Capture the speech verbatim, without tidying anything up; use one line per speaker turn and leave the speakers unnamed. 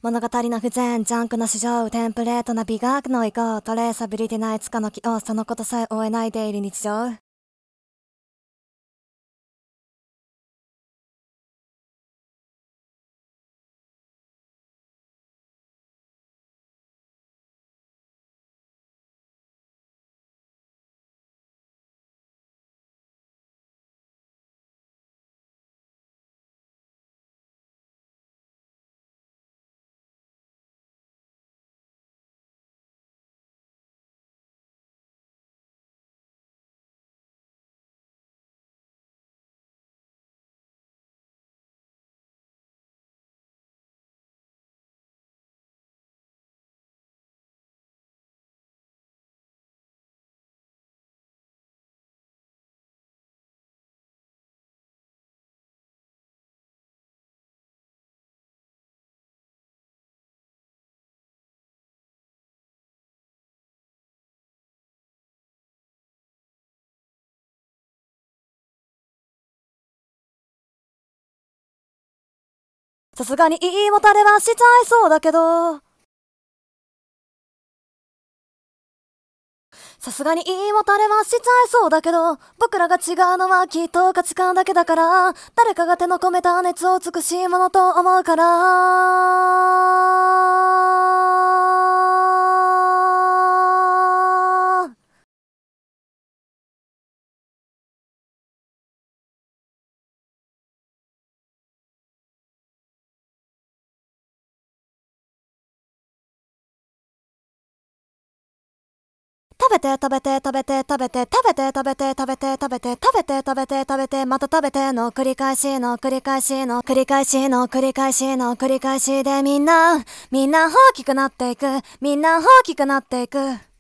物語の不全、ジャンクの市場、テンプレートな美学の意向、トレーサビリティないつかの気を、そのことさえ追えない出入り日常。さすがに言いもたれはしちゃいそうだけど、さすがに言いもたれはしちゃいそうだけど、僕らが違うのはきっと価値観だけだから、誰かが手の込めた熱を美しいものと思うから。食べて食べて食べて食べて食べて食べて食べて食べて食べて食べて食べてまた食べての繰り返しの繰り返しの繰り返しの繰り返しの繰り返しでみんなみんな大きくなっていくみんな大きくなっていく。